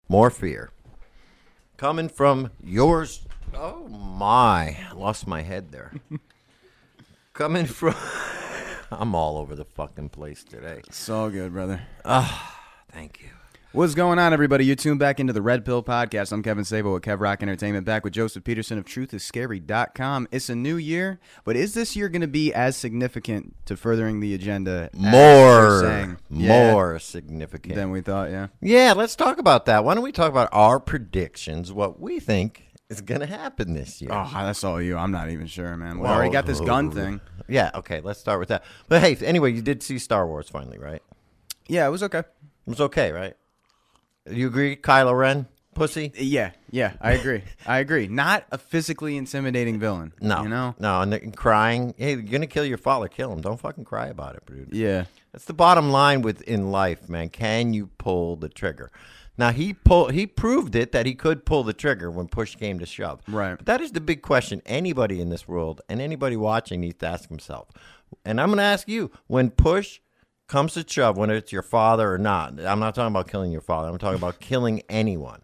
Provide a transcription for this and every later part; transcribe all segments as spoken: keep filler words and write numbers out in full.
More fear. Coming from yours. Oh, my. I lost my head there. Coming from... I'm all over the fucking place today. It's all good, brother. Ah, oh, thank you. What's going on, everybody? You tuned back into the Red Pill Podcast. I'm Kevin Sabo with Kev Rock Entertainment, back with Joseph Peterson of truth is scary dot com. It's a new year, but is this year going to be as significant to furthering the agenda? More, saying? more yeah. significant than we thought, yeah. Yeah, let's talk about that. Why don't we talk about our predictions, what we think is going to happen this year? Oh, that's all you. I'm not even sure, man. We well, already got this gun thing. Yeah, okay, let's start with that. But hey, anyway, you did see Star Wars finally, right? Yeah, it was okay. It was okay, right? You agree, Kylo Ren, pussy? Yeah, yeah, I agree. I agree. Not a physically intimidating villain. No, you know, no, and, and crying. Hey, you're gonna kill your father. Kill him. Don't fucking cry about it, dude. Yeah, that's the bottom line with in life, man. Can you pull the trigger? Now he pull. He proved it that he could pull the trigger when push came to shove. Right. But that is the big question. Anybody in this world and anybody watching needs to ask himself. And I'm gonna ask you: when push comes to shove, whether it's your father or not, I'm not talking about killing your father. I'm talking about killing anyone.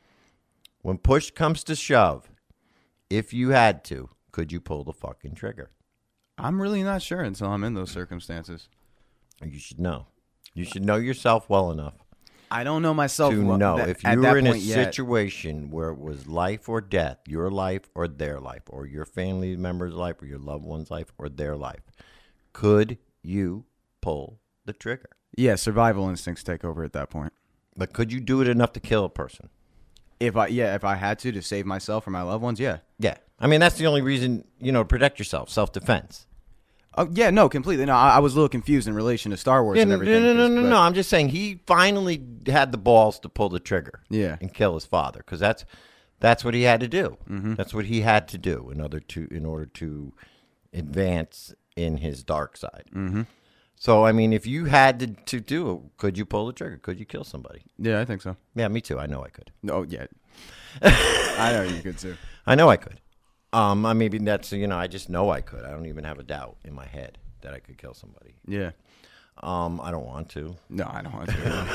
When push comes to shove, if you had to, could you pull the fucking trigger? I'm really not sure until I'm in those circumstances. You should know. You should know yourself well enough. I don't know myself to well, know that, if you were in a yet. situation where it was life or death, your life or their life, or your family member's life, or your loved one's life, or their life, could you pull the trigger? Yeah, survival instincts take over at that point. But could you do it enough to kill a person? If I yeah, if I had to to save myself or my loved ones, yeah. Yeah. I mean, that's the only reason, you know, to protect yourself, self-defense. Oh, yeah, no, completely. No, I, I was a little confused in relation to Star Wars yeah, and no, everything. No, no, no, no, but, no. I'm just saying he finally had the balls to pull the trigger. Yeah. And kill his father, because that's that's what he had to do. Mm-hmm. That's what he had to do in order to in order to advance in his dark side. Mm-hmm. So, I mean, if you had to, to do it, could you pull the trigger? Could you kill somebody? Yeah, I think so. Yeah, me too. I know I could. Oh, yeah. I know you could, too. I know I could. Um, I maybe that's, you know, I just know I could. I don't even have a doubt in my head that I could kill somebody. Yeah. Um, I don't want to. No, I don't want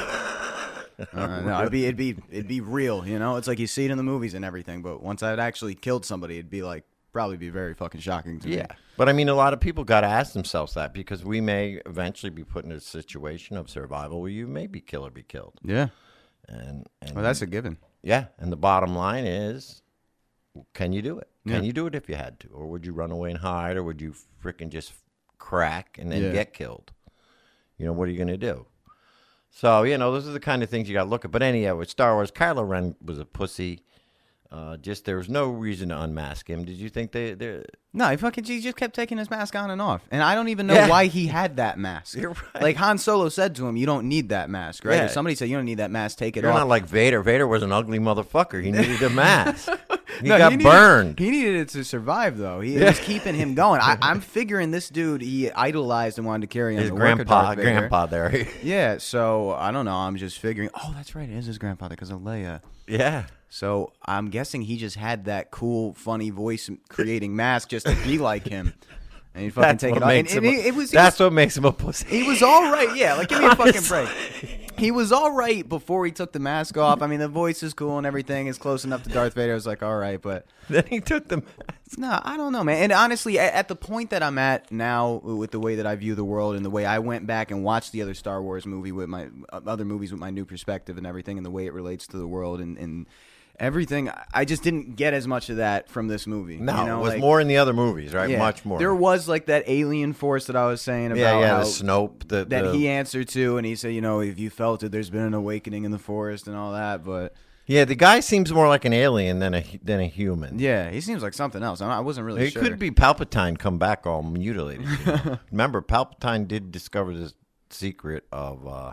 to. uh, no, it'd be, it'd be, it'd be real, you know? It's like you see it in the movies and everything, but once I'd actually killed somebody, it'd be like, probably be very fucking shocking to me. Yeah. But I mean, a lot of people got to ask themselves that, because we may eventually be put in a situation of survival where you may be kill or be killed. Yeah. And, and well, that's a given. Yeah. And the bottom line is, can you do it? Can yeah. you do it if you had to? Or would you run away and hide? Or would you freaking just crack and then yeah. get killed? You know, what are you going to do? So, you know, those are the kind of things you got to look at. But anyhow, with Star Wars, Kylo Ren was a pussy. Uh, just there was no reason to unmask him. Did you think they? they No, he fucking he just kept taking his mask on and off, and I don't even know yeah. why he had that mask. You're right. Like Han Solo said to him, "You don't need that mask, right?" Yeah. If somebody said, "You don't need that mask, take it You're off." not like Vader. Vader was an ugly motherfucker. He needed a mask. He no, got he needed, burned. He needed it to survive, though. He yeah. was keeping him going. I, I'm figuring this dude he idolized and wanted to carry on his the grandpa. work of Darth Vader. Grandpa there. Yeah. So I don't know. I'm just figuring. Oh, that's right. It is his grandfather because of Leia. Yeah. So I'm guessing he just had that cool, funny voice creating mask just to be like him. And he'd fucking that's take it off. And, and a, it, it was, that's he was, what makes him a pussy. He was all right. Yeah, like give me a fucking break. He was all right before he took the mask off. I mean, the voice is cool and everything is close enough to Darth Vader. I was like, all right, but then he took the mask. No, I don't know, man. And honestly, at, at the point that I'm at now, with the way that I view the world and the way I went back and watched the other Star Wars movie with my uh, other movies with my new perspective and everything, and the way it relates to the world and. and everything, I just didn't get as much of that from this movie. No, you know? it was like, more in the other movies, right? Yeah, Much more. There was like that alien force that I was saying about yeah, yeah, how the Snope. The, that the, he answered to, and he said, you know, if you felt it, there's been an awakening in the forest and all that, but... Yeah, the guy seems more like an alien than a than a human. Yeah, he seems like something else. I wasn't really it sure. It could be Palpatine come back all mutilated. You know? Remember, Palpatine did discover this secret of... Uh,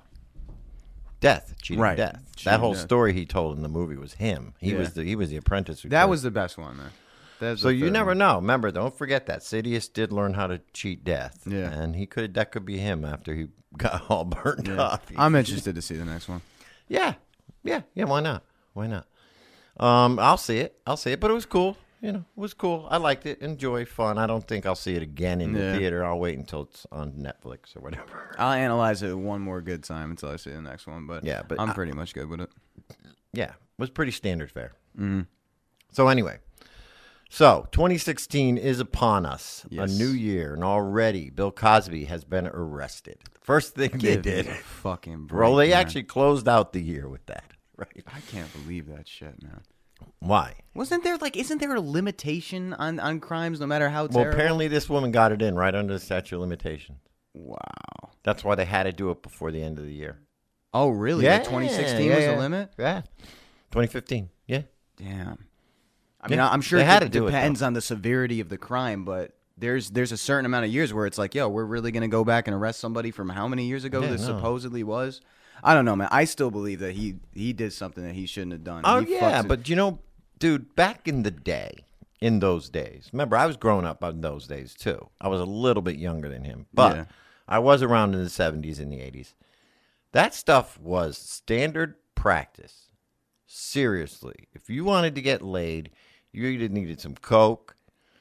Death, cheating right. death. Cheating that whole death. story he told in the movie was him. He yeah. was the he was the apprentice. Who that told. was the best one, man. That's so you never one. know. Remember, don't forget that Sidious did learn how to cheat death. Yeah, and he could that could be him after he got all burned yeah. off. I'm interested to see the next one. Yeah, yeah, yeah. Why not? Why not? Um, I'll see it. I'll see it. But it was cool. You know, it was cool. I liked it. Enjoy, fun. I don't think I'll see it again in yeah. the theater. I'll wait until it's on Netflix or whatever. I'll analyze it one more good time until I see the next one. But yeah, but I'm I, pretty much good with it. Yeah, it was pretty standard fare. Mm-hmm. So anyway, so twenty sixteen is upon us, Yes. a new year, and already Bill Cosby has been arrested. First thing they Give did, me a fucking break, well, they man. actually closed out the year with that, right? I can't believe that shit, man. Why? Wasn't there like, isn't there a limitation on, on crimes, no matter how Well, terrible? apparently this woman got it in right under the statute of limitations. Wow. That's why they had to do it before the end of the year. Oh, really? Yeah, Like twenty sixteen yeah, was yeah. the limit? Yeah, twenty fifteen. Yeah. Damn. I mean, Yeah, I'm sure they it had de- to do it, depends though. on the severity of the crime, but there's there's a certain amount of years where it's like, yo, we're really going to go back and arrest somebody from how many years ago Yeah, this no. supposedly was? I don't know, man. I still believe that he, he did something that he shouldn't have done. Oh, He yeah, fucks it- but you know, dude, back in the day, in those days, remember, I was growing up in those days, too. I was a little bit younger than him, but Yeah. I was around in the seventies and the eighties. That stuff was standard practice. Seriously. If you wanted to get laid, you either needed some coke,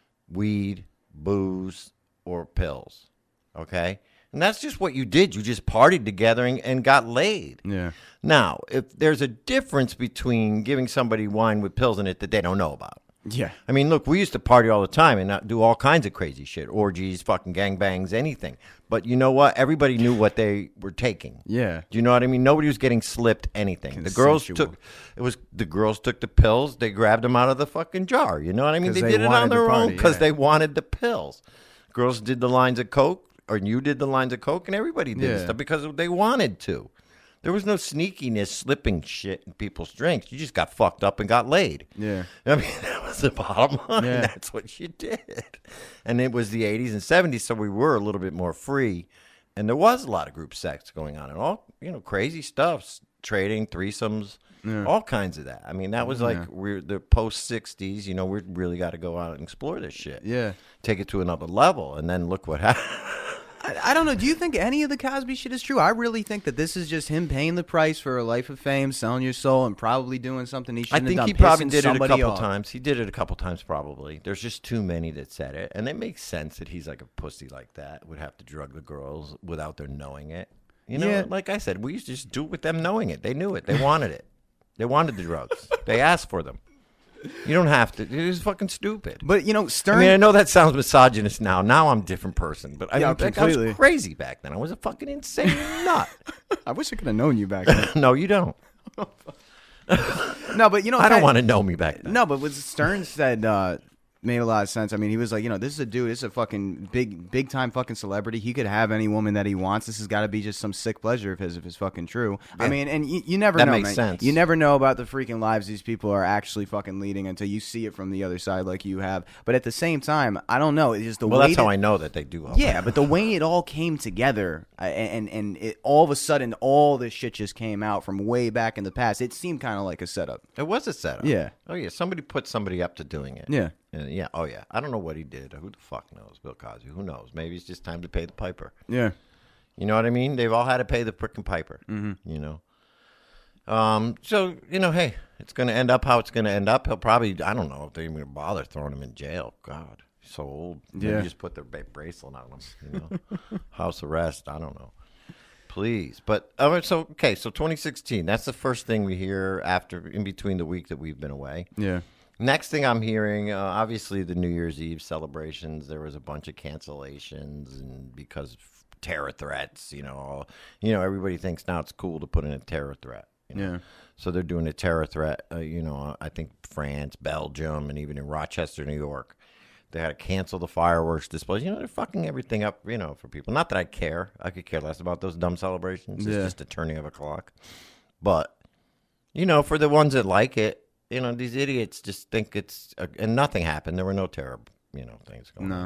weed, booze, or pills, okay? And that's just what you did. You just partied together and, and got laid. Yeah. Now, if there's a difference between giving somebody wine with pills in it that they don't know about. Yeah. I mean, look, we used to party all the time and not do all kinds of crazy shit, orgies, fucking gangbangs, anything. But you know what? Everybody knew what they were taking. Yeah. Do you know what I mean? Nobody was getting slipped anything. The girls Consensual. took it was the girls took the pills. They grabbed them out of the fucking jar. You know what I mean? 'Cause They, they did it on wanted to their own party, because yeah. they wanted the pills. Girls did the lines of coke, or you did the lines of coke, and everybody did Yeah. stuff because they wanted to. There was no sneakiness, slipping shit in people's drinks. You just got fucked up and got laid. Yeah. I mean, that was the bottom line. Yeah. That's what you did. And it was the eighties and seventies, so we were a little bit more free. And there was a lot of group sex going on and all, you know, crazy stuff, trading, threesomes, Yeah. all kinds of that. I mean, that was like Yeah. we're the post sixties, you know, we really got to go out and explore this shit. Yeah. Take it to another level. And then look what happened. I, I don't know. Do you think any of the Cosby shit is true? I really think that this is just him paying the price for a life of fame, selling your soul, and probably doing something he I shouldn't think have he done. probably pissing did it a somebody couple off. times. He did it a couple times, probably. There's just too many that said it, and it makes sense that he's like a pussy like that. Would have to drug the girls without their knowing it. You know, Yeah. like I said, we used to just do it with them knowing it. They knew it. They wanted it. They wanted the drugs. They asked for them. You don't have to. It is fucking stupid. But you know, Stern. I mean, I know that sounds misogynist now. Now I'm a different person, but I, Yeah, mean, like, I completely. was crazy back then. I was a fucking insane nut. I wish I could have known you back then. No, you don't. No, but you know, I don't Ty- want to know me back then. No, but what Stern said uh, made a lot of sense. I mean, he was like, you know, this is a dude. This is a fucking big, big time fucking celebrity. He could have any woman that he wants. This has got to be just some sick pleasure of his if it's fucking true. I Yeah. mean, and you, you never That know, makes man. sense. You never know about the freaking lives these people are actually fucking leading until you see it from the other side, like you have. But at the same time, I don't know. It's just the Well, way that's how that- I know that they do all Yeah, that. but the way it all came together, uh, and and it, all of a sudden, all this shit just came out from way back in the past. It seemed kind of like a setup. It was a setup. Yeah. Oh, yeah. Somebody put somebody up to doing it. Yeah. And yeah. Oh, yeah. I don't know what he did. Who the fuck knows? Bill Cosby. Who knows? Maybe it's just time to pay the piper. Yeah. You know what I mean? They've all had to pay the frickin' piper. Mm-hmm. You know? Um. So, you know, hey, it's going to end up how it's going to end up. He'll probably, I don't know if they're even going to bother throwing him in jail. God, he's so old. Maybe Yeah. just put their ba- bracelet on him, you know? House arrest. I don't know. Please. But, all right, so, okay, so twenty sixteen, that's the first thing we hear after, in between the week that we've been away. Yeah. Next thing I'm hearing, uh, obviously the New Year's Eve celebrations, there was a bunch of cancellations, and because of terror threats, you know, all, you know, everybody thinks now it's cool to put in a terror threat. You know? Yeah. So they're doing a terror threat, uh, you know, I think France, Belgium, and even in Rochester, New York. They had to cancel the fireworks displays. You know, they're fucking everything up, you know, for people. Not that I care. I could care less about those dumb celebrations. It's Yeah. just a turning of a clock. But, you know, for the ones that like it, you know, these idiots just think it's, uh, and nothing happened. There were no terror, you know, things going No. on.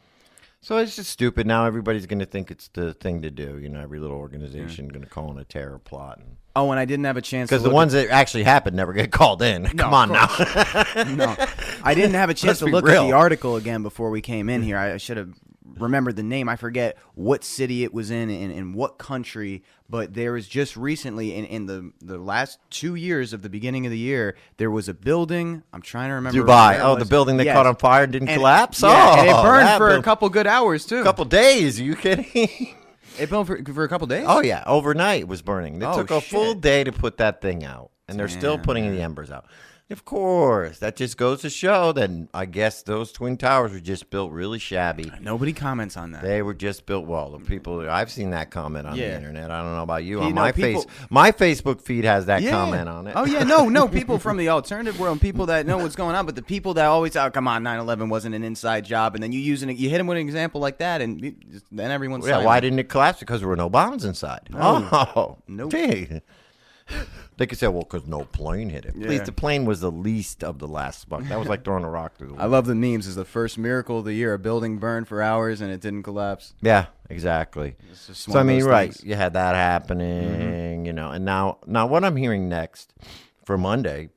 So it's just stupid. Now everybody's going to think it's the thing to do. You know, every little organization going to call in a terror plot. Oh, and I didn't have a chance Because to the look ones that actually happened never get called in. Come on now. at, no, I didn't have a chance Let's to be look real. at the article again before we came in here. I, I should have remembered the name. I forget what city it was in and in what country. But there was just recently in, in the the last two years of the beginning of the year, there was a building. I'm trying to remember. Dubai. where it Oh, the was. building that Yes. caught on fire and didn't And- collapse? Yeah, oh, and it burned that for a build- couple good hours too. couple days. Are you kidding? It burned for, for a couple days. Oh, yeah. Overnight it was burning. It Oh, took a full shit. day to put that thing out. and they're still Damn, putting man. the embers out. Of course, that just goes to show that I guess those Twin Towers were just built really shabby. Nobody comments on that. They were just built well. The people I've seen that comment on Yeah. the internet. I don't know about you. You on know, my people- face, my Facebook feed has that Yeah. comment on it. Oh yeah, no, no, people from the alternative world, people that know what's going on, but the people that always, oh come on, nine eleven wasn't an inside job, and then you use an, you hit them with an example like that, and you- then everyone's Yeah, silent. why didn't it collapse? Because there were no bombs inside. No. Oh, Nope. gee. They could say, well, because no plane hit it. Yeah. Please, the plane was the least of the last spark. That was like throwing a rock through the I wall. love the memes. Is the first miracle of the year. A building burned for hours and it didn't collapse. Yeah, exactly. It's just So one I of mean, those right? things. You had that happening, you know, and now, now what I'm hearing next for Monday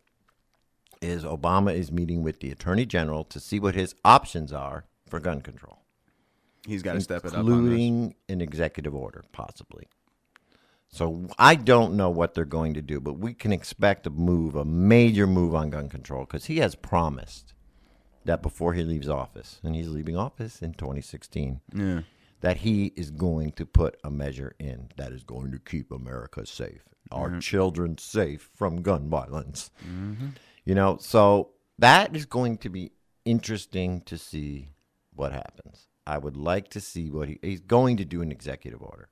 is Obama is meeting with the Attorney General to see what his options are for gun control, He's got to step it up on including an executive order, possibly. So I don't know what they're going to do, but we can expect a move, a major move on gun control, because he has promised that before he leaves office, and he's leaving office in twenty sixteen, this. Yeah. that he is going to put a measure in that is going to keep America safe, our children safe from gun violence. You know, so that is going to be interesting to see what happens. I would like to see what he, he's going to do an executive order.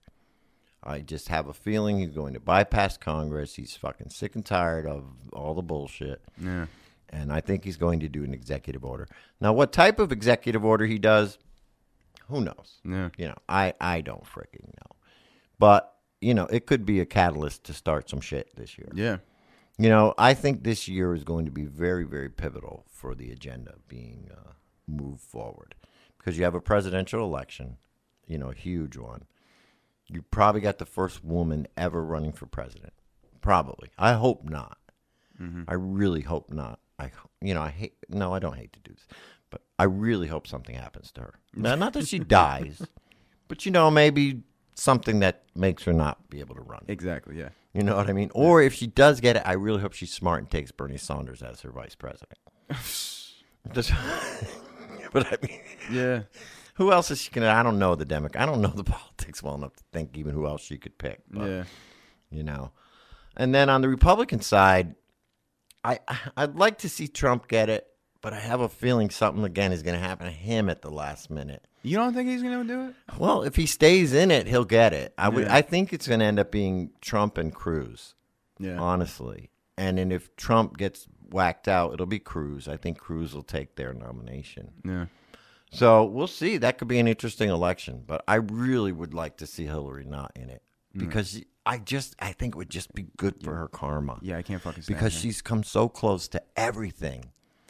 I just have a feeling he's going to bypass Congress. He's fucking sick and tired of all the bullshit. Yeah. And I think he's going to do an executive order. Now, what type of executive order he does, who knows? Yeah. You know, I, I don't freaking know. But, you know, it could be a catalyst to start some shit this year. Yeah. You know, I think this year is going to be very, very pivotal for the agenda being uh, moved forward. Because you have a presidential election, you know, a huge one. You probably got the first woman ever running for president. Probably. I hope not. Mm-hmm. I really hope not. I, you know, I hate. No, I don't hate to do this, but I really hope something happens to her. Now, not that she dies, but you know, maybe something that makes her not be able to run. Exactly. Yeah. You know what I mean? Or if she does get it, I really hope she's smart and takes Bernie Sanders as her vice president. Just, but I mean, Yeah. who else is she gonna? I don't know the Democrat. I don't know the politics well enough to think even who else she could pick. But, Yeah. you know. And then on the Republican side, I I'd like to see Trump get it, but I have a feeling something again is going to happen to him at the last minute. You don't think he's gonna do it? Well, if he stays in it, he'll get it. I would. Yeah. I think it's going to end up being Trump and Cruz, Yeah. honestly. And then if Trump gets whacked out, it'll be Cruz. I think Cruz will take their nomination. Yeah. So we'll see. That could be an interesting election, but I really would like to see Hillary not in it because I just I think it would just be good for her karma. Yeah. I can't fucking stand Because her. she's come so close to everything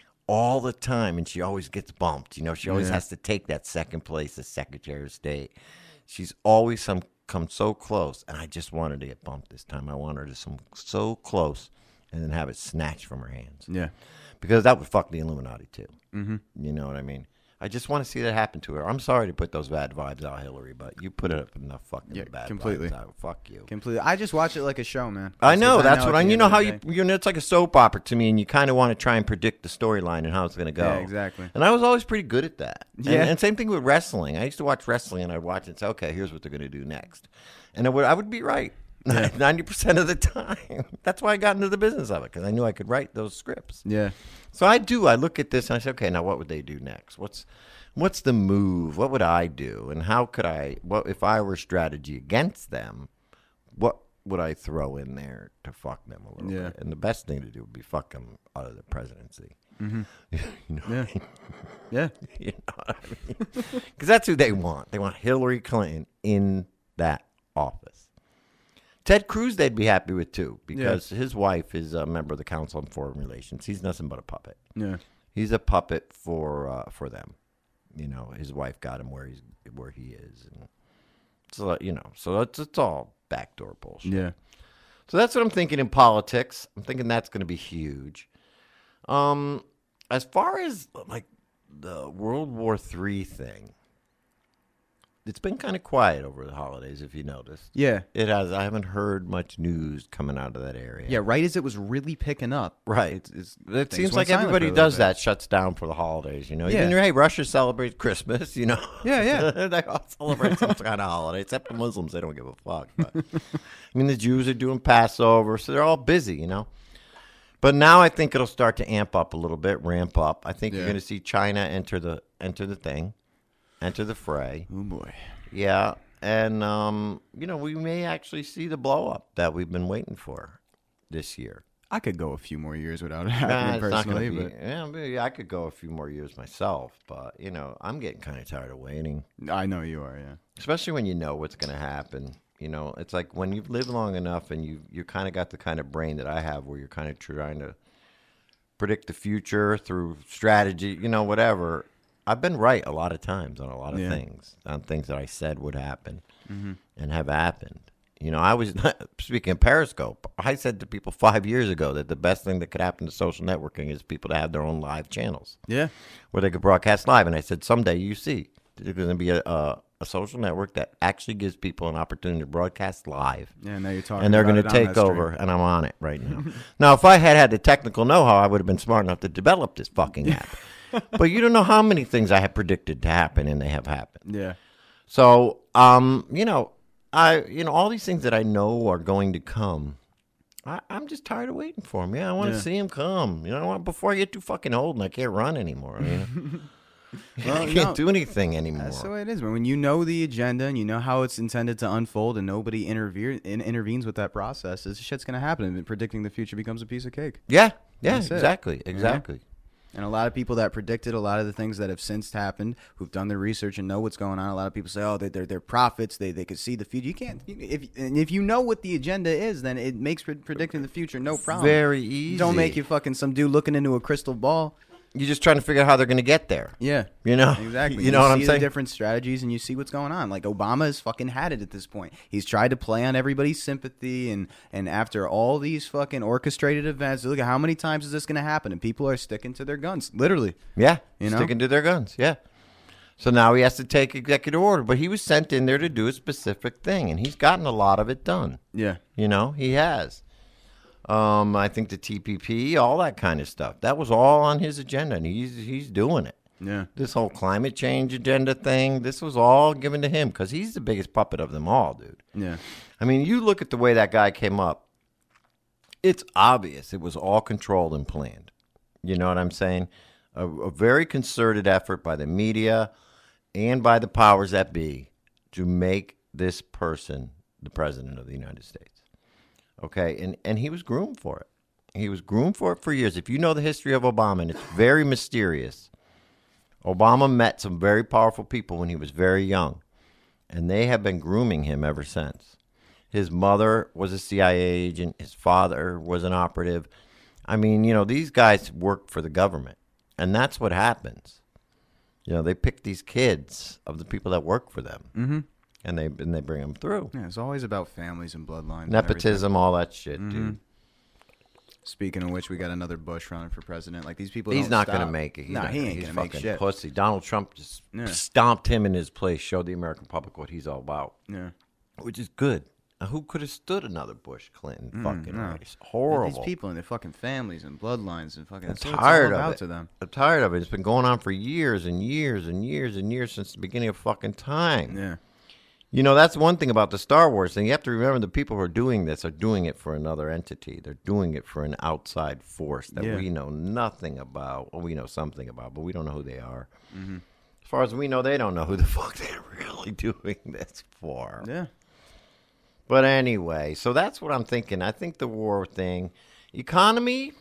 all the time, and she always gets bumped. You know, she always Yeah. has to take that second place as Secretary of State. She's always some, come so close, and I just want her to get bumped this time. I want her to come so close and then have it snatched from her hands. Yeah. Because that would fuck the Illuminati, too. Mm-hmm. You know what I mean? I just want to see that happen to her. I'm sorry to put those bad vibes out, Hillary, but you put it up enough fucking Yeah, bad completely. vibes out. Fuck you. Completely. I just watch it like a show, man. I know Because that's at what I. the You end know of how the you. day- You know, it's like a soap opera to me, and you kind of want to try and predict the storyline and how it's going to go. Yeah, exactly. And I was always pretty good at that. And, Yeah. and same thing with wrestling. I used to watch wrestling, and I'd watch it and say, "Okay, here's what they're going to do next," and I would. I would be right ninety percent of the time. That's why I got into the business of it because I knew I could write those scripts. Yeah. So I do. I look at this and I say, "Okay, now what would they do next? What's What's the move? What would I do? And how could I? What if I were strategy against them? What would I throw in there to fuck them a little Yeah. bit? And the best thing to do would be fuck them out of the presidency. Mm-hmm. you know, Yeah. what I mean? Yeah. You know what I mean? Because that's who they want. They want Hillary Clinton in that office. Ted Cruz, they'd be happy with too, because his wife is a member of the Council on Foreign Relations. He's nothing but a puppet. Yeah. He's a puppet for uh, for them. You know, his wife got him where he's where he is, and so you know, so it's it's all backdoor bullshit. Yeah. So that's what I'm thinking in politics. I'm thinking that's going to be huge. Um, as far as like the World War Three thing, it's been kind of quiet over the holidays. If you noticed, Yeah. it has. I haven't heard much news coming out of that area. Yeah. Right as it was really picking up. Right. It's, it's, It things seems went like silent everybody for a little does bit. that, shuts down for the holidays, you know. Yeah. Even, hey, Russia celebrates Christmas, you know. Yeah, yeah. They all celebrate some kind of holiday, except the Muslims, they don't give a fuck. But, I mean, the Jews are doing Passover, so they're all busy, you know. But now I think it'll start to amp up a little bit, ramp up. I think Yeah. you're going to see China enter the enter the thing, enter the fray. Oh boy. Yeah, and um, you know, we may actually see the blow up that we've been waiting for this year. I could go a few more years without it Nah, happening it's not gonna personally, be- but yeah, maybe I could go a few more years myself, but you know, I'm getting kind of tired of waiting, I know you are. Yeah. especially when you know what's going to happen. You know, it's like when you've lived long enough and you you kind of got the kind of brain that I have, where you're kind of trying to predict the future through strategy. You know, whatever. I've been right a lot of times on a lot of Yeah. things, on things that I said would happen Mm-hmm. and have happened. You know, I was speaking of Periscope. I said to people five years ago that the best thing that could happen to social networking is people to have their own live channels Yeah. where they could broadcast live. And I said, someday you see, there's going to be a, a, a social network that actually gives people an opportunity to broadcast live. Yeah. Now you're talking. And they're going going to take over, and I'm on it right now. Now, if I had had the technical know-how, I would have been smart enough to develop this fucking app. But you don't know how many things I have predicted to happen, and they have happened. Yeah. So, um, you know, I, you know, all these things that I know are going to come, I, I'm just tired of waiting for them. Yeah, I want to Yeah. see them come. You know, before I get too fucking old and I can't run anymore. You know? Well, I can't no. do anything anymore. That's the way it is, man. When you know the agenda and you know how it's intended to unfold, and nobody intervere, in, intervenes with that process, this shit's gonna happen. And predicting the future becomes a piece of cake. Yeah, yeah, That's it. exactly, exactly. And a lot of people that predicted a lot of the things that have since happened, who've done their research and know what's going on, a lot of people say, "Oh, they're they're, they're prophets. They they could see the future." You can't. If and if you know what the agenda is, then it makes pre- predicting the future no problem. Very easy. Don't make you fucking some dude looking into a crystal ball. You're just trying to figure out how they're going to get there. Yeah. You know, Exactly. You know what see I'm the saying? different strategies, and you see what's going on. Like Obama has fucking had it at this point. He's tried to play on everybody's sympathy, and and after all these fucking orchestrated events, look at how many times is this going to happen, and people are sticking to their guns, literally. Yeah, You know? sticking to their guns. Yeah. So now he has to take executive order, but he was sent in there to do a specific thing, and he's gotten a lot of it done. Yeah. You know, he has. Um, I think the T P P, all that kind of stuff. That was all on his agenda, and he's he's doing it. Yeah. This whole climate change agenda thing, this was all given to him because he's the biggest puppet of them all, dude. Yeah. I mean, you look at the way that guy came up. It's obvious it was all controlled and planned. You know what I'm saying? A, a very concerted effort by the media and by the powers that be to make this person the president of the United States. Okay, and, and he was groomed for it. He was groomed for it for years. If you know the history of Obama, and it's very mysterious, Obama met some very powerful people when he was very young, and they have been grooming him ever since. His mother was a C I A agent. His father was an operative. I mean, you know, these guys work for the government, and that's what happens. You know, they pick these kids of the people that work for them, Mm-hmm. and they and they bring them through. Yeah. It's always about families and bloodlines. and Nepotism, all that shit, everything. dude. Mhm. Speaking of which, we got another Bush running for president. Like these people, He's don't not stop. going to make it. He's nah, not he gonna- ain't he's gonna make fucking shit. pussy. Donald Trump just Yeah. stomped him in his place, showed the American public what he's all about, Yeah. which is good. Now, who could have stood another Bush Clinton fucking no. race? Horrible. These people and their fucking families and bloodlines and fucking. I'm That's what it's tired all of about it. to them. I'm tired of it. It's been going on for years and years and years and years since the beginning of fucking time. Yeah. You know, that's one thing about the Star Wars thing. You have to remember the people who are doing this are doing it for another entity. They're doing it for an outside force that Yeah. we know nothing about. Well, we know something about, but we don't know who they are. Mm-hmm. As far as we know, they don't know who the fuck they're really doing this for. Yeah. But anyway, so that's what I'm thinking. I think the war thing, economy,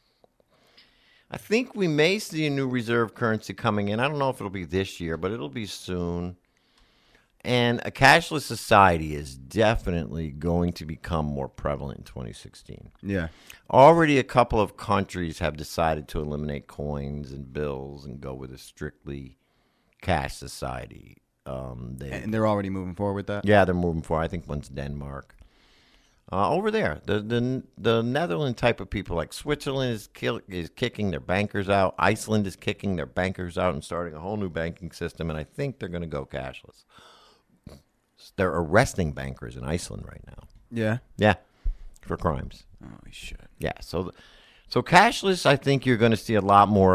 I think we may see a new reserve currency coming in. I don't know if it'll be this year, but it'll be soon. And a cashless society is definitely going to become more prevalent in twenty sixteen. Yeah. Already a couple of countries have decided to eliminate coins and bills and go with a strictly cash society. Um, they, And they're already moving forward with that. yeah, they're moving forward. I think one's Denmark. Uh, over there, the the the Netherlands type of people, like Switzerland is kill, is kicking their bankers out. Iceland is kicking their bankers out and starting a whole new banking system. And I think they're going to go cashless. They're arresting bankers in Iceland right now. Yeah. Yeah, for crimes. Holy shit. Yeah, so so cashless, I think you're going to see a lot more of it.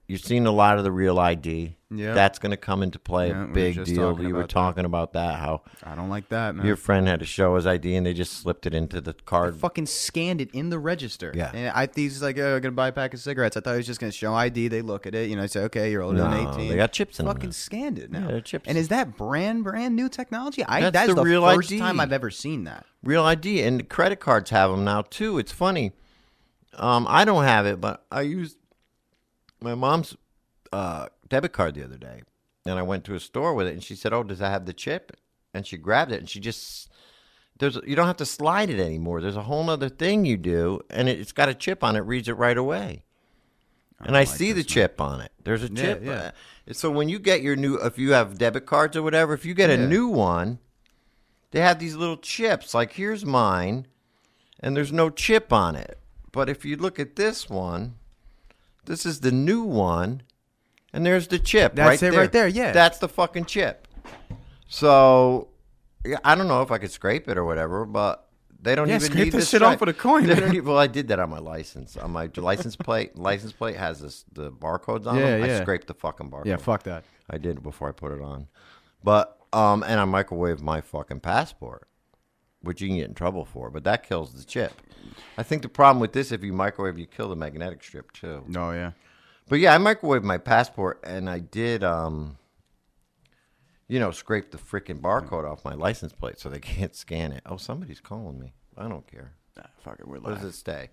You've seen a lot of the Real I D. Yeah. That's going to come into play. Yeah, a we were big just deal. talking We were about talking about that. How I don't like that, man. your friend had to show his I D and they just slipped it into the I card. fucking scanned it in the register. Yeah. And I he's like, oh, I'm gonna buy a pack of cigarettes. I thought he was just gonna show I D. They look at it, you know, say, okay, you're older No, than eighteen. they got chips in them Fucking now. scanned it now. Yeah, they're chips. And is that brand brand new technology? I That's that's the the, Real first I D. time I've ever seen that. Real I D, and the credit cards have them now too. It's funny. Um, I don't have it, but I used my mom's uh, debit card the other day, and I went to a store with it, and she said, "Oh, does that have the chip?" And she grabbed it, and she just there's you don't have to slide it anymore. There's a whole other thing you do, and it, it's got a chip on it. Reads it right away. And I, like see the this, man. chip on it. There's a Yeah, chip. yeah. Uh, so when you get your new, if you have debit cards or whatever, if you get a Yeah. new one, they have these little chips. Like, here's mine, and there's no chip on it. But if you look at this one, this is the new one, and there's the chip That's right it there. right there, yeah. That's the fucking chip. So, yeah, I don't know if I could scrape it or whatever, but they don't Yeah, even scrape need this this shit off with a coin, They man. don't even, well, I did that on my license. On my license plate, license plate has this the barcodes on Yeah, them. I yeah. scraped the fucking barcode. Yeah, fuck that. I did before I put it on. But um, and I microwaved my fucking passport, which you can get in trouble for. But that kills the chip. I think the problem with this, if you microwave, you kill the magnetic strip too. Oh yeah. But yeah, I microwaved my passport, and I did, um, you know, scrape the freaking barcode off my license plate so they can't scan it. Oh, somebody's calling me. I don't care. Nah, fuck it, we're What live. does it say?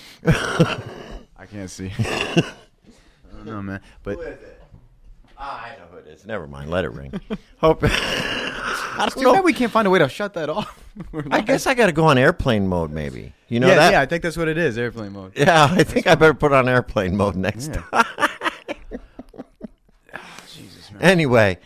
I can't see. I don't know, man. But is it? Ah, I know who it is. Never mind. Let it ring. Hope. I it's don't too know. bad we can't find a way to shut that off. We're I live. guess I got to go on airplane mode, maybe. You know yeah, that? yeah, I think that's what it is, airplane mode. Yeah, I think I better put on airplane mode next Yeah. time. Jesus, man. Anyway,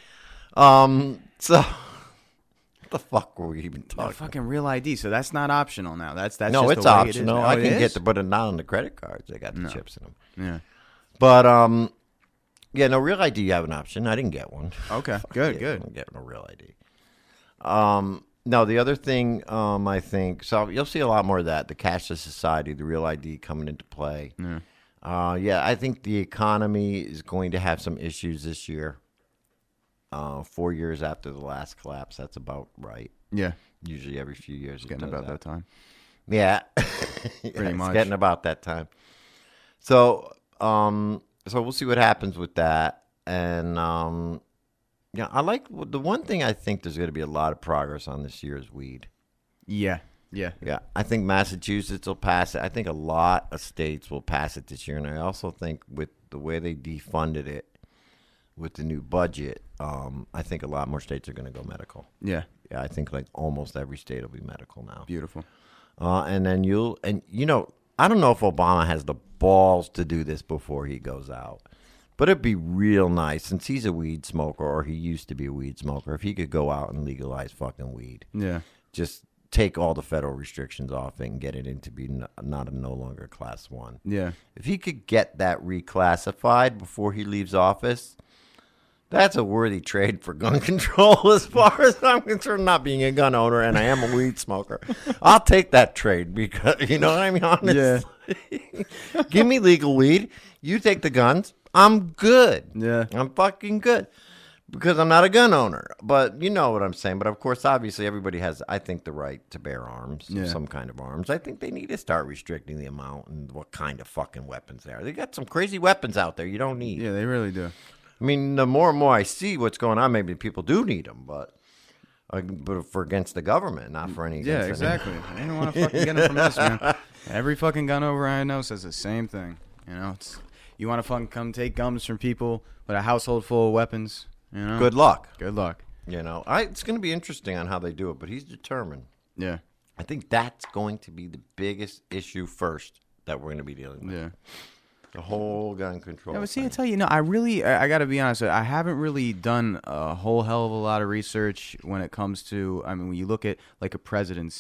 um, so what the fuck were we even Oh, talking? fucking Real I D. So that's not optional now. That's that's no, just it's the way it is optional. now. I Oh, it can is? get to put it not on the credit cards. They got the No. chips in them. Yeah. But um, yeah, no Real I D. You have an option. I didn't get one. Okay. Good. Yeah, good. I didn't get no Real I D. Um, no, the other thing, um, I think so. You'll see a lot more of that. The cashless society, the Real I D coming into play. Yeah. Uh, yeah, I think the economy is going to have some issues this year. Uh, four years after the last collapse, that's about right. Yeah. Usually every few years, it Getting does about that time. Yeah, Yeah, Pretty it's much. getting about that time. So, um, so we'll see what happens with that, and um, yeah, I like the one thing I think there's going to be a lot of progress on this year is weed. Yeah. Yeah. Yeah, I think Massachusetts will pass it. I think a lot of states will pass it this year, and I also think with the way they defunded it with the new budget, um, I think a lot more states are going to go medical. Yeah. Yeah, I think like almost every state will be medical now. Beautiful. Uh, and then you'll, and you know, I don't know if Obama has the balls to do this before he goes out, but it'd be real nice since he's a weed smoker, or he used to be a weed smoker, if he could go out and legalize fucking weed. Yeah. Just take all the federal restrictions off it and get it into be n- not a no longer class one. Yeah. If he could get that reclassified before he leaves office, that's a worthy trade for gun control as far as I'm concerned, not being a gun owner, and I am a weed smoker. I'll take that trade because, you know what I mean? Honestly. Give me legal weed. You take the guns. I'm good. Yeah. I'm fucking good because I'm not a gun owner. But you know what I'm saying. But, of course, obviously everybody has, I think, the right to bear arms, Yeah. some kind of arms. I think they need to start restricting the amount and what kind of fucking weapons they are. They got some crazy weapons out there you don't need. Yeah, they really do. I mean, the more and more I see what's going on, maybe people do need them, but, uh, but for against the government, not for any. Yeah, against any- exactly. I don't want to fucking get them from us, man. Every fucking gun over I know says the same thing. You know, it's you want to fucking come take guns from people with a household full of weapons. You know, Good luck. Good luck. You know, I, it's going to be interesting on how they do it, but he's determined. Yeah. I think that's going to be the biggest issue first that we're going to be dealing with. Yeah. The whole gun control. Yeah, but see, I thing. tell you, no, I really, I, I got to be honest. I haven't really done a whole hell of a lot of research when it comes to. I mean, when you look at like a presidency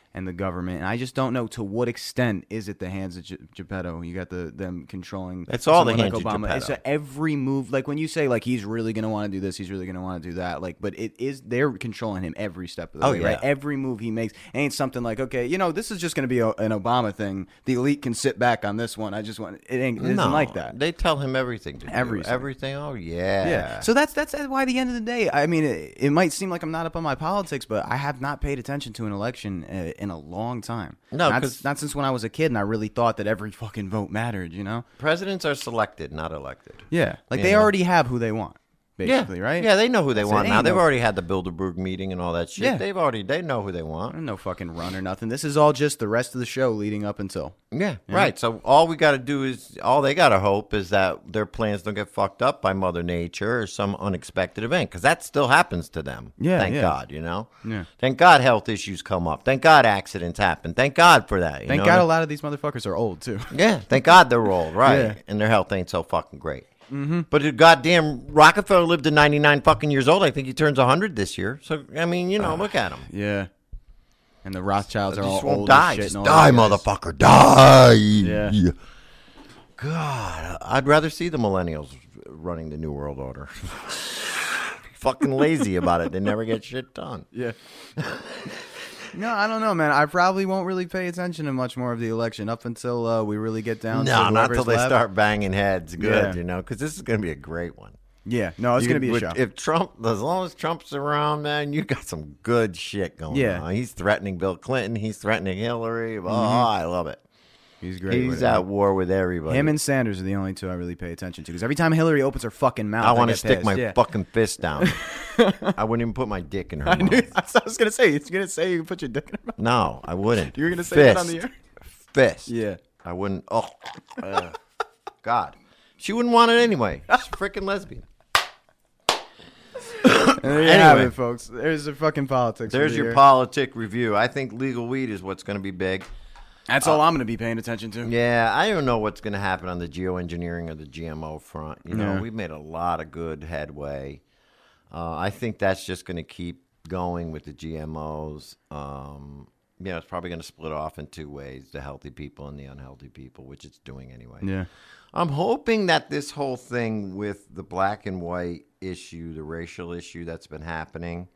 and the government. And I just don't know to what extent is it the hands of Ge- Geppetto. You got the them controlling. It's all the someone hands of like Obama. Geppetto. It's every move. Like when you say like he's really going to want to do this, he's really going to want to do that. Like, but it is they're controlling him every step of the Oh, way. yeah. Right, every move he makes ain't something like okay, you know, this is just going to be a, an Obama thing. The elite can sit back on this one. I just want it ain't it isn't No, like that. They tell him everything to do. Everything. Everything. Oh, yeah. Yeah. So that's that's why at the end of the day, I mean, it, it might seem like I'm not up on my politics, but I have not paid attention to an election uh, in a long time. No, not, 'cause- not since when I was a kid, and I really thought that every fucking vote mattered. You know? Presidents are selected, not elected. Yeah. Like You they know? already have who they want, basically, yeah. right? Yeah, they know who they That's it. want Ain't now. They've no- already had the Bilderberg meeting and all that shit. Yeah. They've already they know who they want. No fucking run or nothing. This is all just the rest of the show leading up until. Yeah, right. So all we got to do is all they got to hope is that their plans don't get fucked up by Mother Nature or some unexpected event, because that still happens to them. Yeah, thank yeah. God. You know. Yeah. Thank God health issues come up. Thank God accidents happen. Thank God for that. You Thank know? God a lot of these motherfuckers are old too. Yeah, thank God they're old, right? Yeah. And their health ain't so fucking great. Mm-hmm. But the goddamn Rockefeller lived to ninety-nine fucking years old. I think he turns one hundred this year. So, I mean, you know, look at him. Yeah. And the Rothschilds They are all just won't old die. as shit Just and all die, that guys. motherfucker. Die. Yeah. God, I'd rather see the millennials running the New World Order. Fucking lazy about it. They never get shit done. Yeah. No, I don't know, man. I probably won't really pay attention to much more of the election up until uh, we really get down to No, not whoever's till they left. start banging heads. Good, Yeah. you know, because this is going to be a great one. Yeah, no, it's You going to be a would- show. If Trump, as long as Trump's around, man, you got some good shit going Yeah. on. He's threatening Bill Clinton. He's threatening Hillary. Oh, I love it. He's great. He's with at it. war with everybody. Him and Sanders are the only two I really pay attention to because every time Hillary opens her fucking mouth, I want to get stick pissed. my yeah. fucking fist down. I wouldn't even put my dick in her I mouth. knew. That's what I was gonna say. He's gonna say you put your dick in her mouth. No, I wouldn't. You were gonna say fist. that on the air. Fist. Yeah. I wouldn't. Oh, uh, God. She wouldn't want it anyway. She's a freaking lesbian. And there you have Anyway. it, folks. There's the fucking politics. There's for the your year. politic review. I think legal weed is what's going to be big. That's all I'm gonna be paying attention to. Yeah, I don't know what's going to happen on the geoengineering or the G M O front. You know, Yeah. we've made a lot of good headway. Uh, I think that's just going to keep going with the G M Os. Um, you know, it's probably going to split off in two ways, the healthy people and the unhealthy people, which it's doing anyway. Yeah. I'm hoping that this whole thing with the black and white issue, the racial issue that's been happening,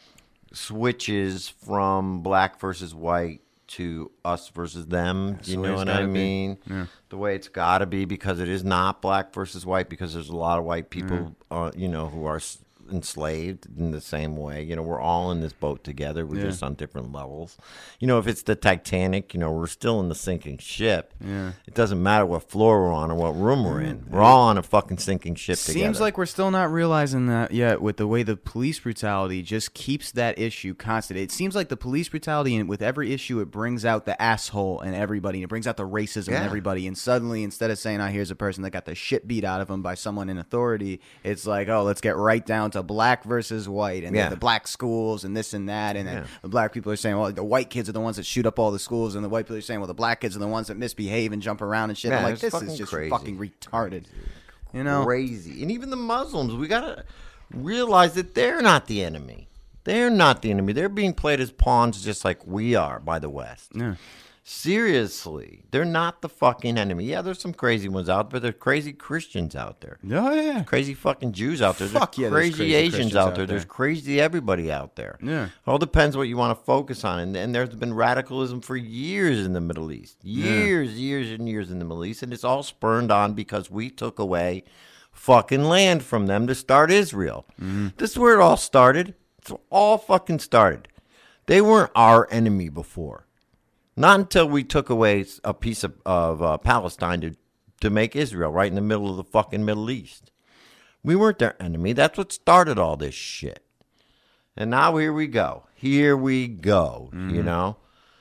switches from black versus white to us versus them. That's You the way know it's what I gotta be. mean? Yeah. The way it's got to be, because it is not black versus white, because there's a lot of white people, uh, you know, who are s- enslaved in the same way. You know, we're all in this boat together. We're Yeah. just on different levels. You know, if it's the Titanic, you know, we're still in the sinking ship. Yeah. It doesn't matter what floor we're on or what room we're in. We're all on a fucking sinking ship together. Seems like we're still not realizing that yet with the way the police brutality just keeps that issue constant. It seems like the police brutality, and with every issue, it brings out the asshole in everybody. And it brings out the racism in Yeah. everybody. And suddenly, instead of saying, oh, here's a person that got the shit beat out of him by someone in authority, it's like, oh, let's get right down to black versus white. And Yeah. the black schools and this and that. And Yeah. then the black people are saying, well, the white kids are the ones that shoot up all the schools. And the white people are saying, well, the black kids are the ones that misbehave and jump around and shit. Yeah, I'm like, it's this fucking is just crazy. fucking retarded. You know? crazy. And even the Muslims, we got to realize that they're not the enemy. They're not the enemy. They're being played as pawns just like we are by the West. Yeah. Seriously. They're not the fucking enemy. Yeah, there's some crazy ones out there. There's crazy Christians out there. Oh, yeah. Crazy fucking Jews out there. Fuck There's yeah, there's crazy, crazy Asians Christians out out there. there. There's crazy everybody out there. Yeah. All depends what you want to focus on. And, and there's been radicalism for years in the Middle East. Years, years and years in the Middle East. And it's all spurned on because we took away fucking land from them to start Israel. This is where it all started. It's all fucking started. They weren't our enemy before. Not until we took away a piece of, of uh, Palestine to, to make Israel right in the middle of the fucking Middle East. We weren't their enemy. That's what started all this shit. And now here we go. Here we go, you know?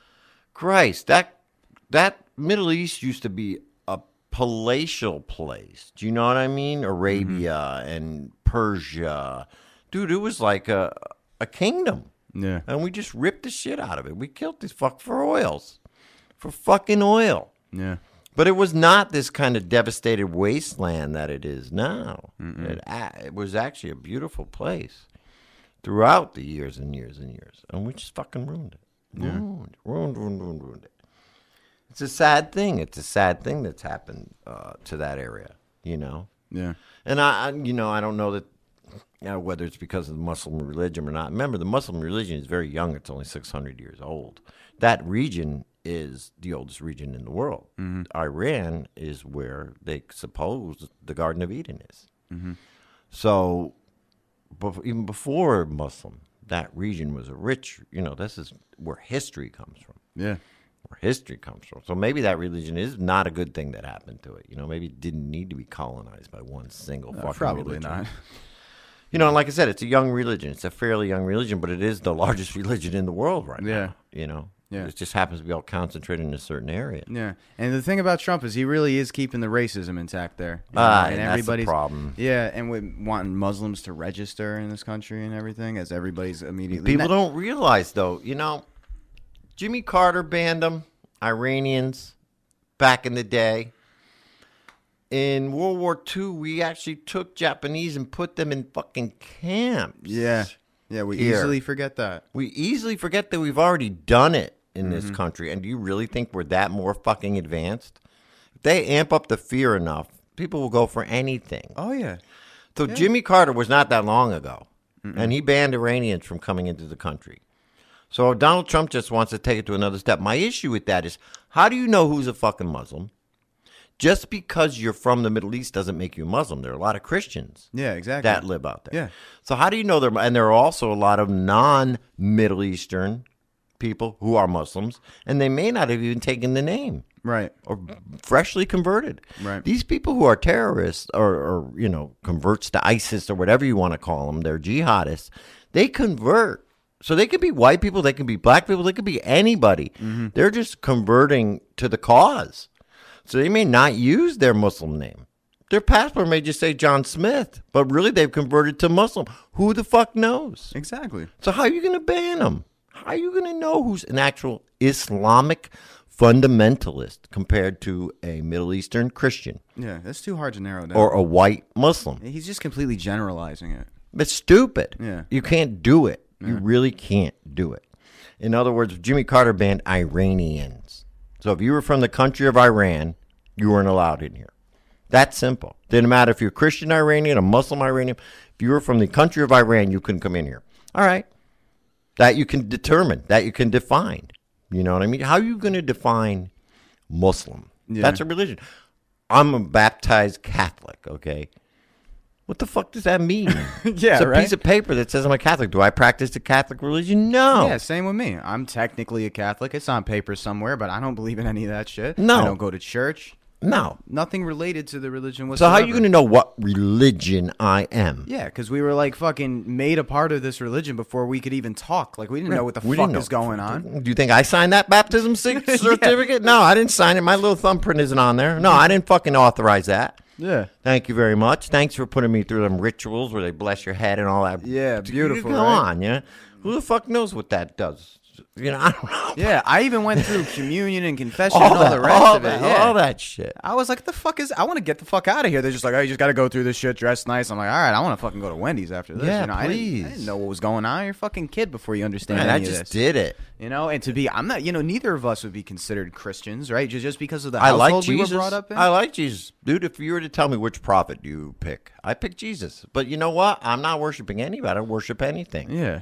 Christ, that that Middle East used to be a palatial place. Do you know what I mean? Arabia and Persia. Dude, it was like a, a kingdom. Yeah. And we just ripped the shit out of it. We killed these fuck for oils. For fucking oil. Yeah. But it was not this kind of devastated wasteland that it is now. It, a- it was actually a beautiful place throughout the years and years and years. And we just fucking ruined it. Ruined, ruined, ruined, ruined, ruined it. It's a sad thing. It's a sad thing that's happened uh, to that area, you know? Yeah. And, I, I you know, I don't know that, you know, whether it's because of the Muslim religion or not. Remember, the Muslim religion is very young. It's only six hundred years old. That region is the oldest region in the world. Mm-hmm. Iran is where they suppose the Garden of Eden is. Mm-hmm. So bef- even before Muslim, that region was a rich, you know, this is where history comes from. Yeah. Where history comes from. So maybe that religion is not a good thing that happened to it. You know, maybe it didn't need to be colonized by one single No, fucking probably religion. not. You know, and like I said, it's a young religion. It's a fairly young religion, but it is the largest religion in the world right Yeah. now. You know? Yeah. It just happens to be all concentrated in a certain area. Yeah, and the thing about Trump is he really is keeping the racism intact there. You know, Ah, and and that's the everybody's problem. Yeah, and with wanting Muslims to register in this country and everything, as everybody's immediately People Not- don't realize, though, you know, Jimmy Carter banned them, Iranians, back in the day. In World War Two, we actually took Japanese and put them in fucking camps. Yeah, yeah, we Here. easily forget that. We easily forget that we've already done it in Mm-hmm. this country. And do you really think we're that more fucking advanced? If they amp up the fear enough, people will go for anything. Oh yeah, So Jimmy Carter was not that long ago, and he banned Iranians from coming into the country. So Donald Trump just wants to take it to another step. My issue with that is, how do you know who's a fucking Muslim? Just because you're from the Middle East doesn't make you a Muslim. There are a lot of Christians yeah, exactly. that live out there. Yeah. So how do you know they're? And there are also a lot of non-Middle Eastern people who are Muslims, and they may not have even taken the name Right. or freshly converted. Right. These people who are terrorists or, or you know converts to ISIS or whatever you want to call them, they're jihadists. They convert. So they could be white people, they could be black people, they could be anybody. Mm-hmm. They're just converting to the cause. So they may not use their Muslim name. Their passport may just say John Smith, but really they've converted to Muslim. Who the fuck knows? Exactly. So how are you going to ban them? How are you going to know who's an actual Islamic fundamentalist compared to a Middle Eastern Christian Yeah, that's too hard to narrow down. or a white Muslim? He's just completely generalizing it. It's stupid. Yeah. You can't do it. You really can't do it. In other words, Jimmy Carter banned Iranians. So if you were from the country of Iran, you weren't allowed in here. That's simple. Didn't matter if you're a Christian Iranian, a Muslim Iranian. If you were from the country of Iran, you couldn't come in here. All right. That you can determine. That you can define. You know what I mean? How are you going to define Muslim? Yeah. That's a religion. I'm a baptized Catholic, okay? What the fuck does that mean? Yeah, it's a right? piece of paper that says I'm a Catholic. Do I practice the Catholic religion? No. Yeah, same with me. I'm technically a Catholic. It's on paper somewhere, but I don't believe in any of that shit. No. I don't go to church. No. Nothing related to the religion So whatsoever. how are you going to know what religion I am? Yeah, because we were like fucking made a part of this religion before we could even talk. Like we didn't know what the We fuck didn't know. is going on. Do you think I signed that baptism c- certificate? No, I didn't sign it. My little thumbprint isn't on there. No, I didn't fucking authorize that. Yeah. Thank you very much. Thanks for putting me through them rituals where they bless your head and all that. Yeah, beautiful, Go right? on, yeah. Who the fuck knows what that does? You know, I don't know. Yeah, I even went through communion and confession All and all that, the rest all of it. that, Yeah. all that shit. I was like, the fuck is... I want to get the fuck out of here. They're just like, oh, you just got to go through this shit, dress nice. I'm like, all right, I want to fucking go to Wendy's after this. Yeah, you know, I didn't, I please. didn't know what was going on. You're a fucking kid before you understand Man, I any of just this. did it. You know, and to be... I'm not... You know, neither of us would be considered Christians, right? Just, just because of the I household like we Jesus. were brought up in. I like Jesus. Dude, if you were to tell me which prophet do you pick, I pick Jesus. But you know what? I'm not worshiping anybody. I worship anything. yeah.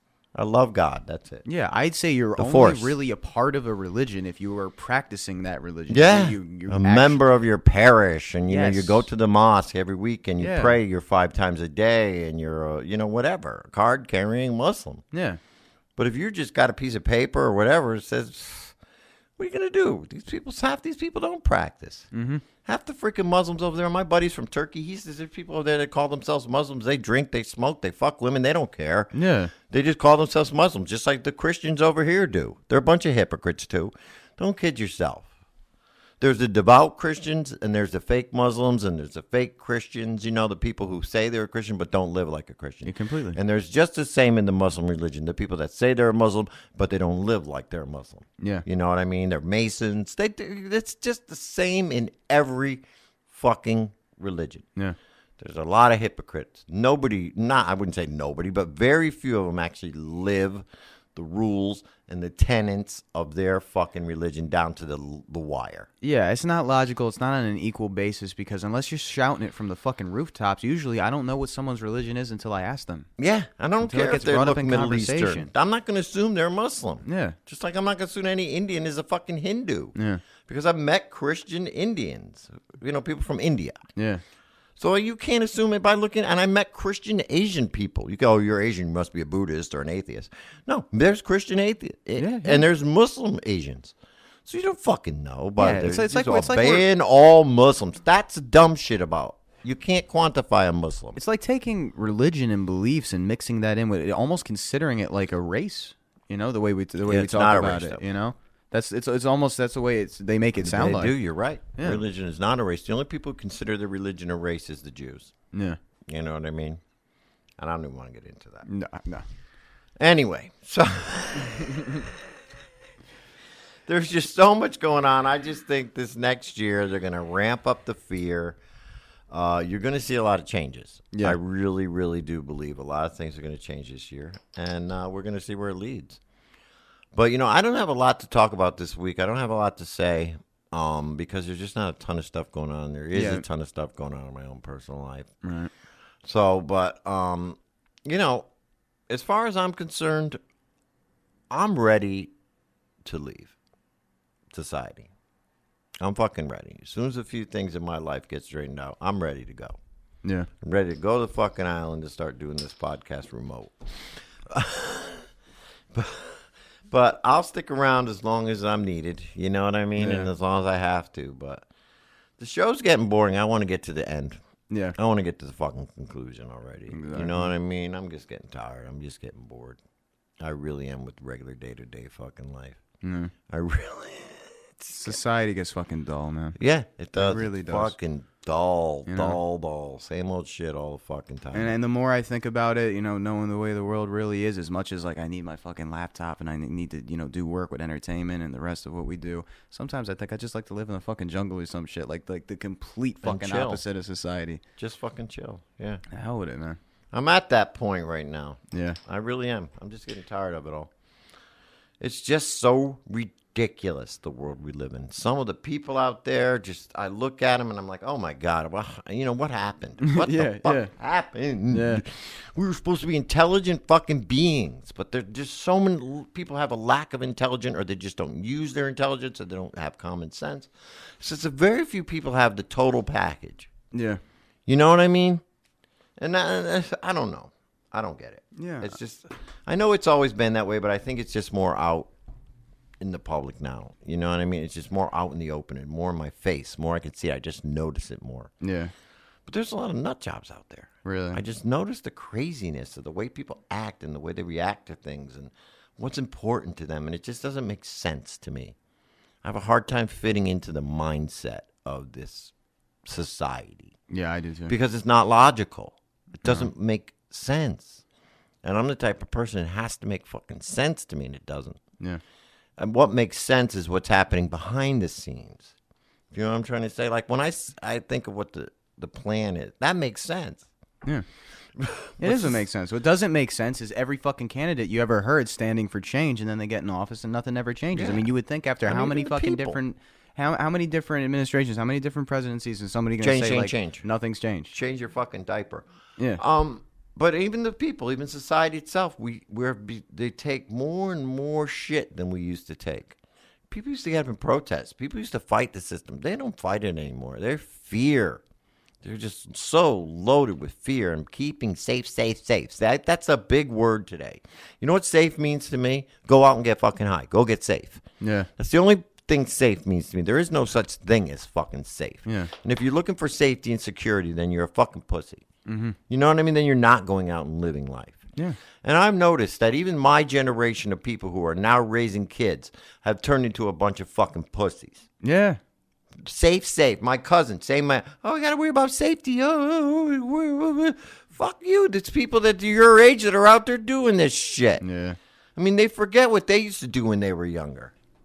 I love God. That's it. Yeah, I'd say you're The only Force. really a part of a religion if you were practicing that religion. Yeah, You, you a actu- member of your parish, and you know you Yes. go to the mosque every week, and you Yeah. pray your five times a day, and you're a, you know whatever card carrying Muslim. Yeah. But if you just got a piece of paper or whatever, it says, what are you gonna do? These people, half these people don't practice. Mm-hmm. Half the freaking Muslims over there. My buddies from Turkey, he says there's people over there that call themselves Muslims. They drink, they smoke, they fuck women. They don't care. Yeah. They just call themselves Muslims, just like the Christians over here do. They're a bunch of hypocrites too. Don't kid yourself. There's the devout Christians, and there's the fake Muslims, and there's the fake Christians, you know, the people who say they're a Christian but don't live like a Christian. Yeah, completely. And there's just the same in the Muslim religion. The people that say they're a Muslim, but they don't live like they're a Muslim. Yeah. You know what I mean? They're Masons. They, it's just the same in every fucking religion. Yeah. There's a lot of hypocrites. Nobody, not, I wouldn't say nobody, but very few of them actually live the rules and the tenets of their fucking religion down to the the wire. Yeah, it's not logical. It's not on an equal basis because unless you're shouting it from the fucking rooftops, usually I don't know what someone's religion is until I ask them. Yeah, I don't Until it care gets if they brought look up in Middle Eastern. conversation. I'm not going to assume they're Muslim. Yeah. Just like I'm not going to assume any Indian is a fucking Hindu. Yeah. Because I've met Christian Indians, you know, people from India. Yeah. So you can't assume it by looking, and I met Christian Asian people. You go, oh, you're Asian, you must be a Buddhist or an atheist. No, there's Christian atheists, Yeah, yeah. and there's Muslim Asians. So you don't fucking know, but Yeah, it's- it's, it's like- like, it's like we're- ban all Muslims. That's dumb shit about. You can't quantify a Muslim. It's like taking religion and beliefs and mixing that in with it, almost considering it like a race. You know, the way we the way Yeah, we it's talk not a about race, it. though. You know, that's it's it's almost that's the way it's they make it sound they like. do, you're right. Yeah. Religion is not a race. The only people who consider their religion a race is the Jews. Yeah. You know what I mean? And I don't even want to get into that. No. No. Anyway, so there's just so much going on. I just think this next year they're going to ramp up the fear. Uh, you're going to see a lot of changes. Yeah. I really, really do believe a lot of things are going to change this year, and uh, we're going to see where it leads. But, you know, I don't have a lot to talk about this week. I don't have a lot to say um, because there's just not a ton of stuff going on. There is Yeah. a ton of stuff going on in my own personal life. Right. So, but, um, you know, as far as I'm concerned, I'm ready to leave society. I'm fucking ready. As soon as a few things in my life get straightened out, I'm ready to go. Yeah. I'm ready to go to the fucking island and start doing this podcast remote. but, but I'll stick around as long as I'm needed. You know what I mean? Yeah. And as long as I have to. But the show's getting boring. I want to get to the end. Yeah. I want to get to the fucking conclusion already. Exactly. You know what I mean? I'm just getting tired. I'm just getting bored. I really am with regular day-to-day fucking life. Mm. I really... Society gets fucking dull, man. Yeah, it does. It really It's does. Fucking dull, You know? dull, dull. Same old shit all the fucking time. And, and the more I think about it, you know, knowing the way the world really is, as much as like I need my fucking laptop and I need to, you know, do work with entertainment and the rest of what we do. Sometimes I think I just like to live in the fucking jungle or some shit, like like the complete And fucking chill. opposite of society. Just fucking chill. Yeah. The hell with it, man. I'm at that point right now. Yeah. I really am. I'm just getting tired of it all. It's just so ridiculous, the world we live in. Some of the people out there, just, I look at them and I'm like, oh my God, well, you know, what happened? What Yeah, the fuck yeah. happened? Yeah. We were supposed to be intelligent fucking beings, but there's just so many people have a lack of intelligence, or they just don't use their intelligence, or they don't have common sense. So it's a very few people have the total package. Yeah. You know what I mean? And I, I don't know. I don't get it. Yeah. It's just, I know it's always been that way, but I think it's just more out in the public now. You know what I mean? It's just more out in the open and more in my face. More I can see it. I just notice it more. Yeah. But there's a lot of nut jobs out there. Really? I just notice the craziness of the way people act and the way they react to things and what's important to them. And it just doesn't make sense to me. I have a hard time fitting into the mindset of this society Yeah, I do too. because it's not logical. It doesn't make sense. And I'm the type of person that has to make fucking sense to me, and it doesn't. Yeah. And what makes sense is what's happening behind the scenes. You know what I'm trying to say? Like when I, s- I think of what the, the plan is, that makes sense. Yeah. It doesn't make sense. What doesn't make sense is every fucking candidate you ever heard standing for change, and then they get in office and nothing ever changes. I Yeah. mean, you would think after I how mean, many even the fucking people. different, how how many different administrations, how many different presidencies is somebody going to Change, say change, like change. nothing's changed? Change your fucking diaper. Yeah. Um, but even the people, even society itself, we we're be, they take more and more shit than we used to take. People used to get up and protest. People used to fight the system. They don't fight it anymore. They're fear. They're just so loaded with fear and keeping safe, safe, safe. That that's a big word today. You know what safe means to me? Go out and get fucking high. Go get safe. Yeah. That's the only thing safe means to me. There is no such thing as fucking safe. Yeah. And if you're looking for safety and security, then you're a fucking pussy. Mm-hmm. You know what I mean? Then you're not going out and living life. Yeah. And I've noticed that even my generation of people who are now raising kids have turned into a bunch of fucking pussies. Yeah. Safe, safe. My cousin, say my, oh, we got to worry about safety. Oh, oh, oh, oh, oh. Fuck you. It's people that are your age that are out there doing this shit. Yeah. I mean, they forget what they used to do when they were younger.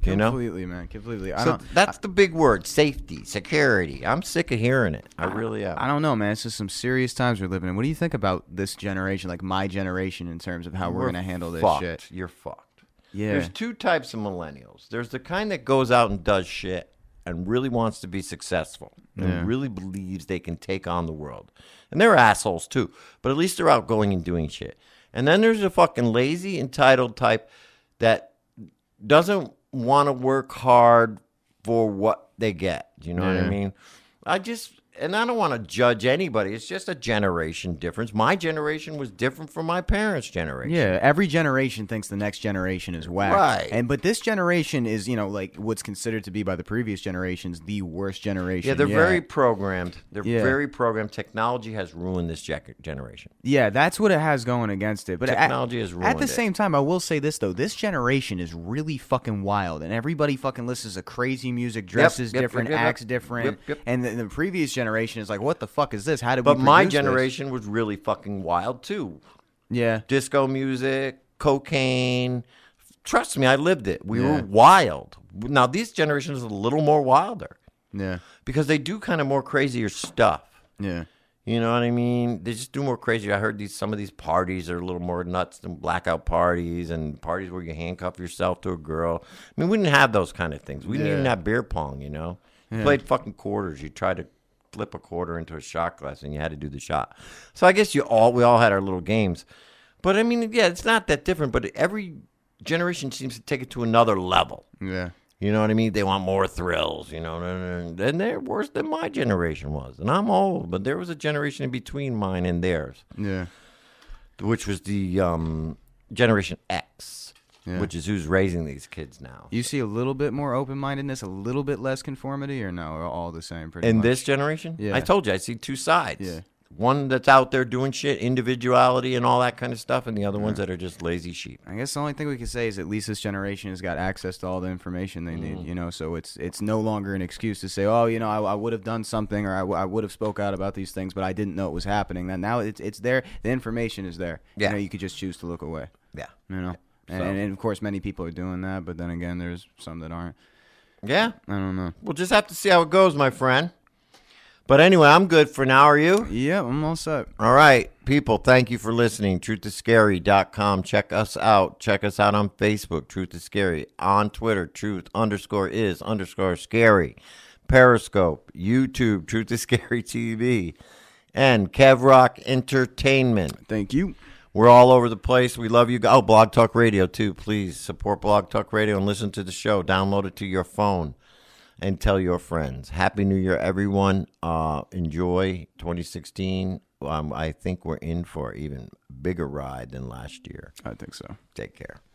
You know? Completely, man. Completely. I So don't, that's the big word: safety, security. I'm sick of hearing it. I really am. I don't know, man. It's just some serious times we're living in. What do you think about this generation, like my generation, in terms of how we're, We're going to handle this fucked. shit? You're fucked. Yeah. There's two types of millennials. There's the kind that goes out and does shit and really wants to be successful and Yeah. really believes they can take on the world. And they're assholes too, but at least they're outgoing and doing shit. And then there's a fucking lazy, entitled type that doesn't want to work hard for what they get. Do you know what I Yeah. mean? I just, and I don't want to judge anybody. It's just a generation difference. My generation was different from my parents' generation. Yeah, every generation thinks the next generation is whack. Right. And but this generation is, you know, like what's considered to be by the previous generations the worst generation. Yeah, they're very programmed. They're Yeah. very programmed. Technology has ruined this ge- generation. Yeah, that's what it has going against it. But at- Technology has At ruined the it. same time, I will say this though: this generation is really fucking wild, and everybody fucking listens to crazy music, dresses yep, different, yep, yep, acts yep. different, Yep, yep. and the, the previous generation is like, "What the fuck is this? How did But we?" my produce this?" generation was really fucking wild too. yeah, Disco music, cocaine. Trust me, I lived it. We Yeah. were wild. Now, this generation is a little more wilder yeah, because they do kind of more crazier stuff. yeah, You know what I mean? They just do more crazy. I heard these some of these parties are a little more nuts than blackout parties and parties where you handcuff yourself to a girl. I mean, we didn't have those kind of things. We didn't Yeah. even have beer pong, you know? You Yeah. played fucking quarters. You tried to flip a quarter into a shot glass and you had to do the shot. So I guess you all we all had our little games. But I mean, yeah, it's not that different, but every generation seems to take it to another level. yeah. You know what I mean? They want more thrills, you know, and they're worse than my generation was. And I'm old, but there was a generation in between mine and theirs, Yeah. which was the um, Generation X, Yeah. which is who's raising these kids now. You see a little bit more open-mindedness, a little bit less conformity, or no, or all the same pretty In much? this generation? Yeah. I told you, I see two sides. Yeah. One that's out there doing shit, individuality and all that kind of stuff, and the other ones that are just lazy sheep. I guess the only thing we can say is at least this generation has got access to all the information they need, you know, so it's it's no longer an excuse to say, oh, you know, I, I would have done something or I, w- I would have spoke out about these things, but I didn't know it was happening. Then now it's it's there. The information is there. Yeah. You know, you could just choose to look away, Yeah. you know. And, So- and of course, many people are doing that, but then again, there's some that aren't. Yeah? I don't know. We'll just have to see how it goes, my friend. But anyway, I'm good for now. Are you? Yeah, I'm all set. All right, people, thank you for listening. truth is scary dot com. Check us out. Check us out on Facebook, Truth is Scary. On Twitter, Truth underscore is underscore scary. Periscope, YouTube, Truth is Scary T V. And Kev Rock Entertainment. Thank you. We're all over the place. We love you. Oh, Blog Talk Radio, too. Please support Blog Talk Radio and listen to the show. Download it to your phone. And tell your friends. Happy New Year, everyone. Uh, enjoy twenty sixteen. Um, I think we're in for an even bigger ride than last year. I think so. Take care.